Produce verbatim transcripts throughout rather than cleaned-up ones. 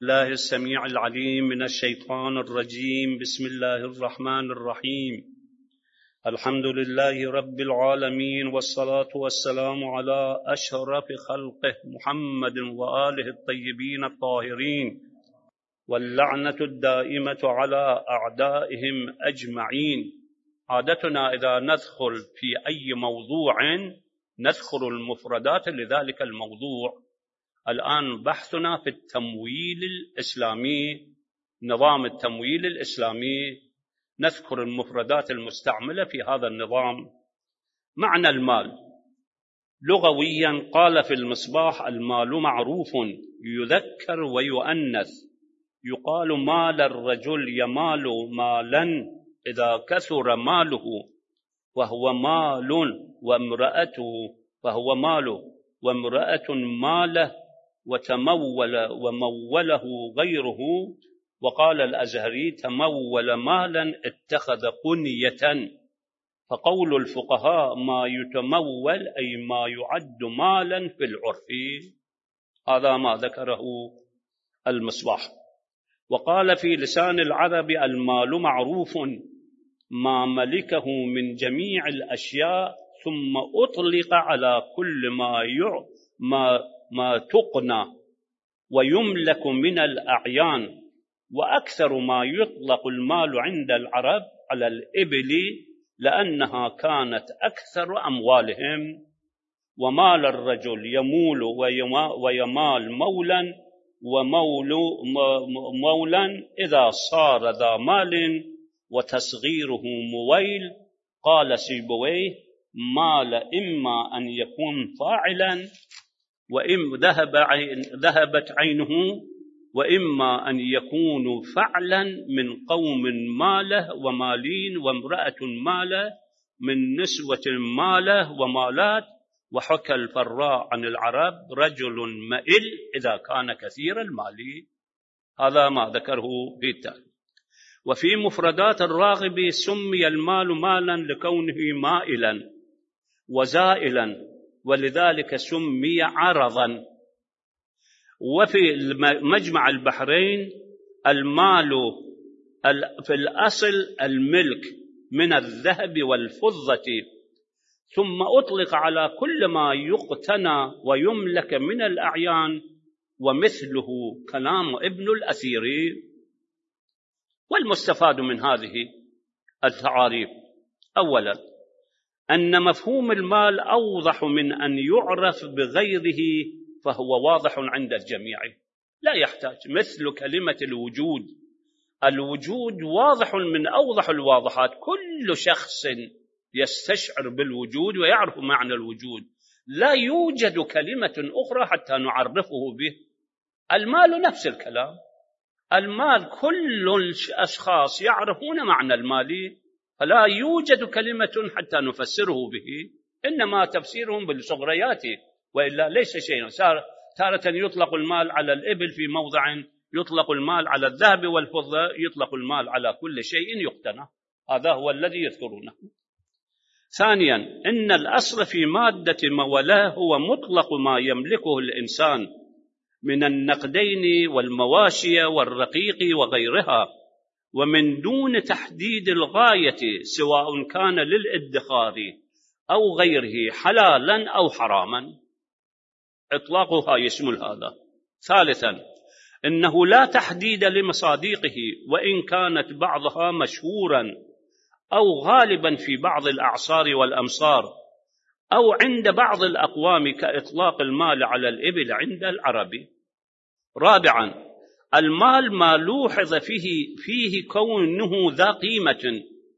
الله السميع العليم من الشيطان الرجيم. بسم الله الرحمن الرحيم. الحمد لله رب العالمين، والصلاة والسلام على أشرف خلقه محمد وآله الطيبين الطاهرين، واللعنة الدائمة على أعدائهم أجمعين. عادتنا إذا ندخل في أي موضوع نذكر المفردات لذلك الموضوع. الآن بحثنا في التمويل الإسلامي، نظام التمويل الإسلامي، نذكر المفردات المستعملة في هذا النظام. معنى المال لغويا، قال في المصباح: المال معروف يذكر ويؤنث، يقال مال الرجل يمال مالا إذا كثر ماله، وهو مال، وامرأته وهو ماله، وامرأة ماله، وتمول وموله غيره. وقال الأزهري: تمول مالا اتخذ قنية. فقول الفقهاء: ما يتمول أي ما يعد مالا في العرف. هذا ما ذكره المصباح. وقال في لسان العرب: المال معروف ما ملكه من جميع الأشياء، ثم أطلق على كل ما يع ما ما تقنى ويملك من الأعيان. وأكثر ما يطلق المال عند العرب على الإبل، لأنها كانت أكثر أموالهم. ومال الرجل يمول ويمال مولا، ومول مولا إذا صار ذا مال، وتصغيره مويل. قال سيبويه: مال إما أن يكون فاعلا وإما ذهب عين ذهبت عينه، وإما أن يكون فعلا من قوم ماله ومالين، وامرأة ماله من نسوة ماله ومالات. وحكى الفراء عن العرب: رجل مئل إذا كان كثير المال. هذا ما ذكره في التالي. وفي مفردات الراغب: سمي المال مالا لكونه مائلا وزائلا، ولذلك سمي عرضا. وفي مجمع البحرين: المال في الأصل الملك من الذهب والفضة، ثم أطلق على كل ما يقتنى ويملك من الأعيان، ومثله كلام ابن الأثير. والمستفاد من هذه التعاريف: أولا، أن مفهوم المال أوضح من أن يعرف بغيره، فهو واضح عند الجميع لا يحتاج. مثل كلمة الوجود، الوجود واضح من أوضح الواضحات، كل شخص يستشعر بالوجود ويعرف معنى الوجود. لا يوجد كلمة أخرى حتى نعرفه به. المال نفس الكلام، المال كل الأشخاص يعرفون معنى المال، فلا يوجد كلمة حتى نفسره به، إنما تفسيرهم بالصغريات، وإلا ليس شيئا. تارة يطلق المال على الإبل في موضع، يطلق المال على الذهب والفضة، يطلق المال على كل شيء يقتنى. هذا هو الذي يذكرونه. ثانيا، إن الأصل في مادة مولاه هو مطلق ما يملكه الإنسان من النقدين والمواشي والرقيق وغيرها، ومن دون تحديد الغاية، سواء كان للادخار أو غيره، حلالا أو حراما. إطلاقها يشمل هذا. ثالثا، إنه لا تحديد لمصادقه، وإن كانت بعضها مشهورا أو غالبا في بعض الأعصار والأمصار، أو عند بعض الأقوام، كإطلاق المال على الإبل عند العربي. رابعا، المال ما لوحظ فيه, فيه كونه ذا قيمة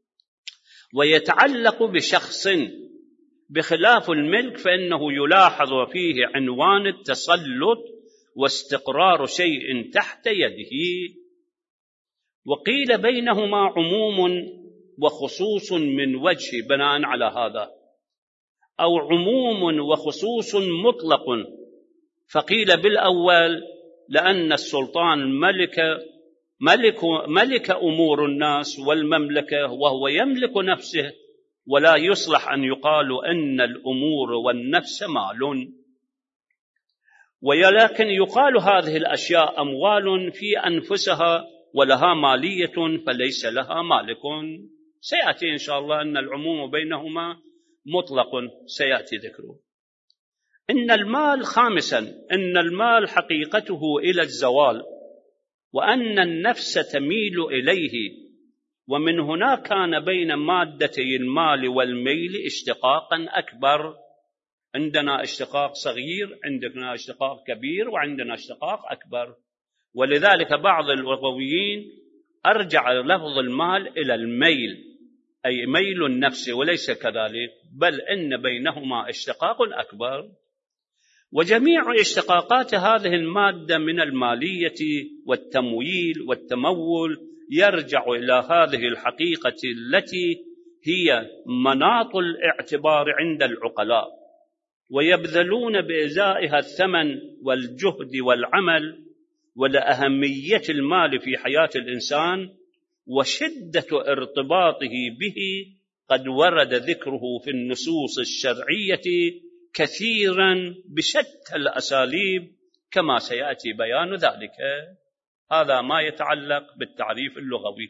ويتعلق بشخص، بخلاف الملك فإنه يلاحظ فيه عنوان التسلط واستقرار شيء تحت يده. وقيل بينهما عموم وخصوص من وجه بناء على هذا، أو عموم وخصوص مطلق. فقيل بالأول لأن السلطان ملك ملك ملك أمور الناس والمملكة، وهو يملك نفسه، ولا يصلح أن يقال أن الأمور والنفس مال. ولكن يقال هذه الأشياء أموال في أنفسها ولها مالية فليس لها مالك. سيأتي إن شاء الله أن العموم بينهما مطلق سيأتي ذكره. إن المال خامسا إن المال حقيقته إلى الزوال، وأن النفس تميل إليه، ومن هنا كان بين مادتي المال والميل اشتقاقا أكبر. عندنا اشتقاق صغير، عندنا اشتقاق كبير، وعندنا اشتقاق أكبر. ولذلك بعض اللغويين أرجع لفظ المال إلى الميل، أي ميل النفس، وليس كذلك، بل إن بينهما اشتقاق أكبر. وجميع اشتقاقات هذه المادة من المالية والتمويل والتمول يرجع إلى هذه الحقيقة التي هي مناط الاعتبار عند العقلاء، ويبذلون بإزائها الثمن والجهد والعمل، ولأهمية المال في حياة الإنسان وشدة ارتباطه به قد ورد ذكره في النصوص الشرعية كثيرا بشتى الأساليب كما سيأتي بيان ذلك. هذا ما يتعلق بالتعريف اللغوي.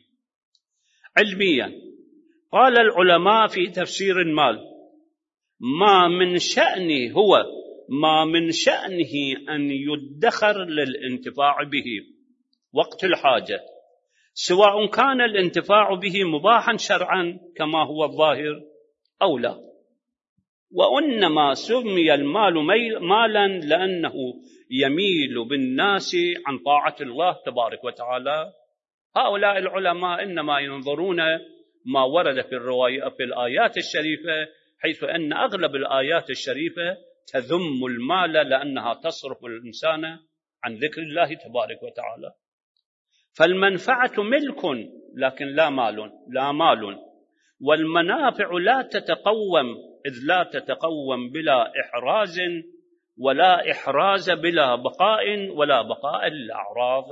علميا قال العلماء في تفسير المال: ما من شأنه هو ما من شأنه أن يدخر للانتفاع به وقت الحاجة، سواء كان الانتفاع به مباحا شرعا كما هو الظاهر أو لا. وإنما سمي المال مالا لأنه يميل بالناس عن طاعة الله تبارك وتعالى. هؤلاء العلماء إنما ينظرون ما ورد في الرواية في الآيات الشريفة، حيث أن أغلب الآيات الشريفة تذم المال لأنها تصرف الإنسان عن ذكر الله تبارك وتعالى. فالمنفعة ملك لكن لا مال لا مال والمنافع لا تتقوم، إذ لا تتقوم بلا إحراز، ولا إحراز بلا بقاء، ولا بقاء للأعراض.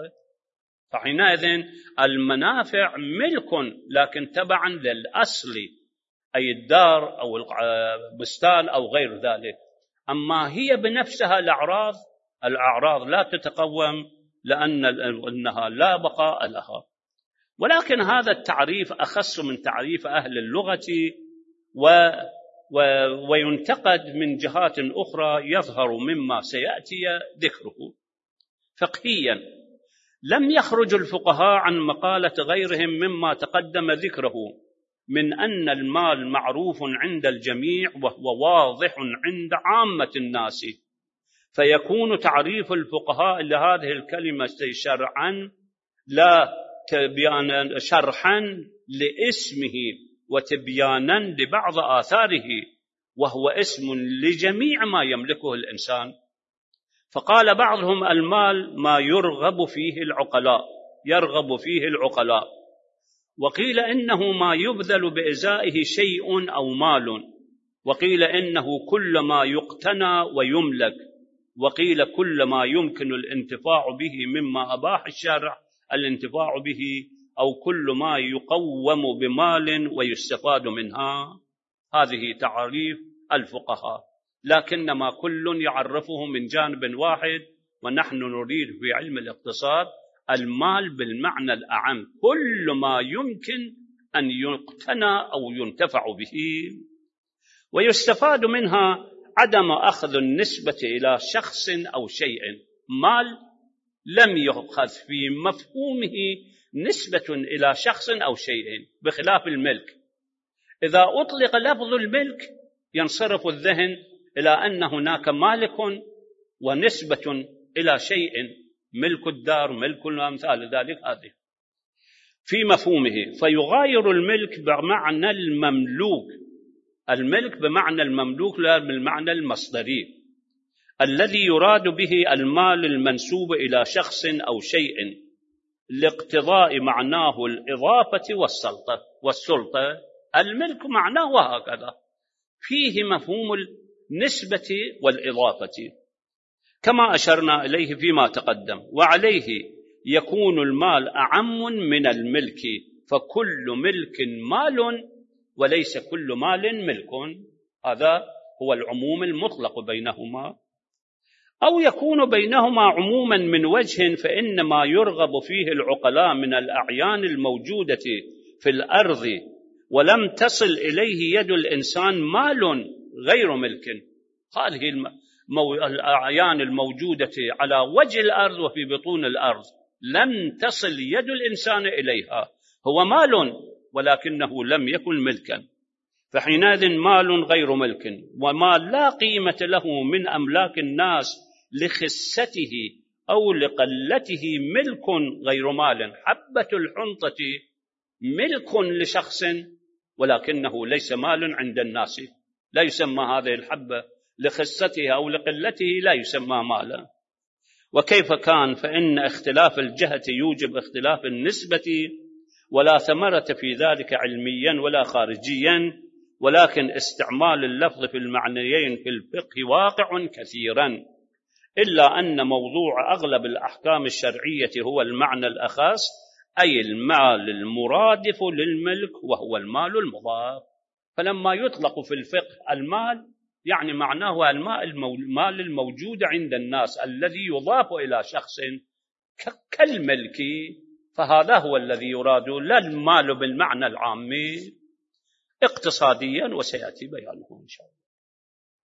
فحينئذ المنافع ملك لكن تبعا للأصل، أي الدار أو البستان أو غير ذلك. أما هي بنفسها الأعراض الأعراض لا تتقوم لأن أنها لا بقاء لها. ولكن هذا التعريف أخص من تعريف أهل اللغة، و و وينتقد من جهات أخرى يظهر مما سيأتي ذكره. فقهيا لم يخرج الفقهاء عن مقالة غيرهم مما تقدم ذكره من أن المال معروف عند الجميع وهو واضح عند عامة الناس، فيكون تعريف الفقهاء لهذه الكلمة شرعا لا تبيانا شرحا لاسمه وتبيانا لبعض آثاره، وهو اسم لجميع ما يملكه الإنسان. فقال بعضهم: المال ما يرغب فيه العقلاء يرغب فيه العقلاء وقيل إنه ما يبذل بإزائه شيء أو مال، وقيل إنه كل ما يقتنى ويملك، وقيل كل ما يمكن الانتفاع به مما أباح الشرع الانتفاع به، أو كل ما يقوم بمال ويستفاد منها. هذه تعريف الفقهاء، لكنما كل يعرفه من جانب واحد، ونحن نريد في علم الاقتصاد المال بالمعنى الأعم، كل ما يمكن أن يقتنى أو ينتفع به. ويستفاد منها عدم أخذ النسبة إلى شخص أو شيء. مال لم يؤخذ في مفهومه نسبة إلى شخص أو شيء، بخلاف الملك. إذا أطلق لفظ الملك ينصرف الذهن إلى أن هناك مالك ونسبة إلى شيء، ملك الدار، ملك الأمثال ذلك، هذه في مفهومه. فيغاير الملك بمعنى المملوك، الملك بمعنى المملوك لا بالمعنى المصدري الذي يراد به المال المنسوب إلى شخص أو شيء لاقتضاء معناه الإضافة والسلطة والسلطة. الملك معناه وهكذا، فيه مفهوم النسبة والإضافة كما أشرنا إليه فيما تقدم. وعليه يكون المال أعم من الملك، فكل ملك مال وليس كل مال ملك. هذا هو العموم المطلق بينهما. أو يكون بينهما عموما من وجه، فإن ما يرغب فيه العقلاء من الأعيان الموجودة في الأرض ولم تصل إليه يد الإنسان مال غير ملك. هذه الأعيان الموجودة على وجه الأرض وفي بطون الأرض لم تصل يد الإنسان إليها، هو مال ولكنه لم يكن ملكا، فحينئذ مال غير ملك، وما لا قيمة له من أملاك الناس لخسته أو لقلته ملك غير مال. حبة الحنطة ملك لشخص ولكنه ليس مال عند الناس، لا يسمى هذه الحبة لخسته أو لقلته لا يسمى مالا. وكيف كان؟ فإن اختلاف الجهة يوجب اختلاف النسبة، ولا ثمرة في ذلك علميا ولا خارجيا، ولكن استعمال اللفظ في المعنيين في الفقه واقع كثيرا، إلا أن موضوع أغلب الأحكام الشرعية هو المعنى الأخص، أي المال المرادف للملك وهو المال المضاف. فلما يطلق في الفقه المال يعني معناه المال الموجود عند الناس الذي يضاف إلى شخص كالملك، فهذا هو الذي يراد، لا المال بالمعنى العام اقتصاديا، وسيأتي بيانه إن شاء الله.